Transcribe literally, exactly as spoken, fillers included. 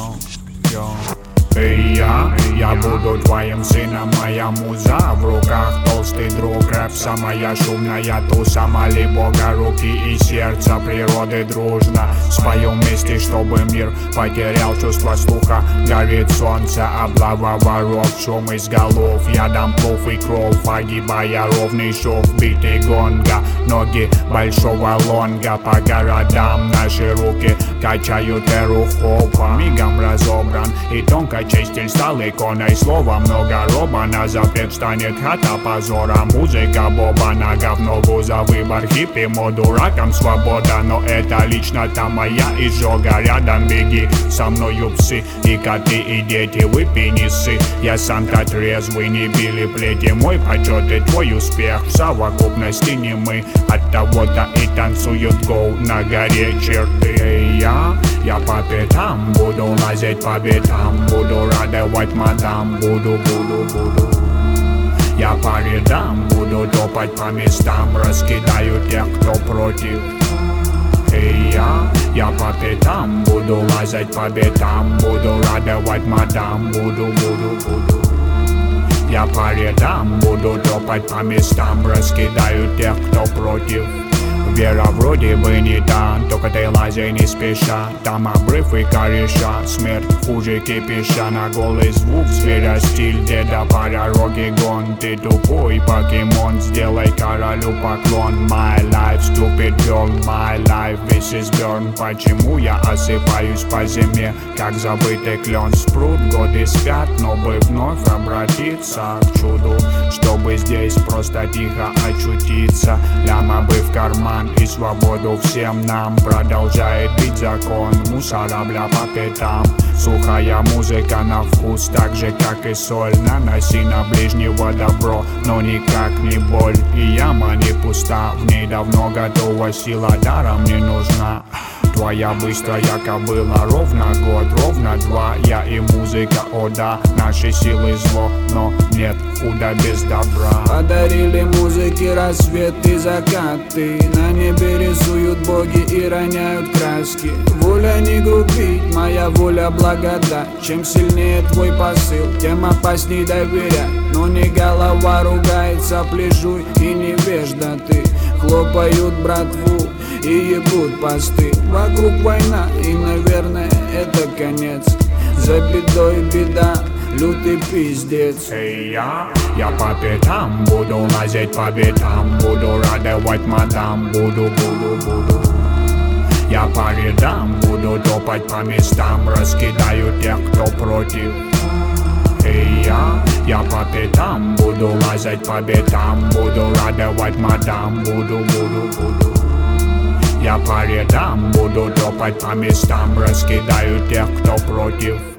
Йо, йо. Эй, я, я буду твоим сыном, моя муза в руках, толстый друг, рэп самая шумная туса, моли Бога руки и сердца природы дружно. Споем вместе, чтобы мир потерял чувство слуха. Горит солнце, облава воров, шум из голов. Я дам плов и кровь, огибая ровный шов, биты гонга. Ноги большого лонга по городам, наши руки качают эру хопа. Мигом разобран и тонко чистиль стал иконой слова. Много роба, на запрет станет хата позора. Музыка боба, на говно за выбор. Хиппи, моду раком свобода, но это лично там моя изжога. Рядом беги, со мною псы и коты, и дети, выпей не ссы. Я сам-то трезвый, не били плети. Мой почет и твой успех в совокупности не мы. От того-то и танцуют гоу на горе черты. Эй, я, я по пятам буду лазить по битам, буду радовать мадам, буду, буду, буду. Я по рядам буду топать по местам, раскидаю тех, кто против. Эй, я, я по пятам буду лазать по битам, буду радовать мадам, буду, буду, буду. Я по рядам буду топать по местам, раскидаю тех, кто против. Вера вроде бы не та, только ты лазай не спеша. Там обрыв и кореша, смерть хуже кипиша. На голый звук зверя стиль деда, по дороге гон. Ты тупой покемон, сделай королю поклон. My life, stupid girl, my life, this is burn. Почему я осыпаюсь по зиме, как забытый клен? Спрут, годы спят, но бы вновь обратиться к чуду, чтобы здесь просто тихо очутиться. Ляма бы в карман и свободу всем нам. Продолжает бить закон мусора, бля, по пятам. Сухая музыка на вкус, так же как и соль. Наноси на ближнего добро, но никак не боль. И яма не пуста, в ней давно готова сила, даром не нужна. Твоя быстрая кобыла, ровно год, ровно два. Я и музыка, о да, наши силы зло, но нет худа без добра. Подарили музыке рассвет и закаты, на небе рисуют боги и роняют краски. Воля не грубить, моя воля благодать. Чем сильнее твой посыл, тем опасней доверять. Но не голова ругается, плежуй и невежда ты. Хлопают братву и ебут посты. Вокруг война и, наверное, это конец. За бедой беда, лютый пиздец. Эй, я, я по пятам буду лазить по битам, буду радовать мадам, буду, буду, буду. Я по рядам буду топать по местам, раскидаю тех, кто против. Эй, я, я по пятам буду лазать по битам, буду радовать мадам, буду, буду, буду. Я по рядам буду топать по местам, раскидаю тех, кто против.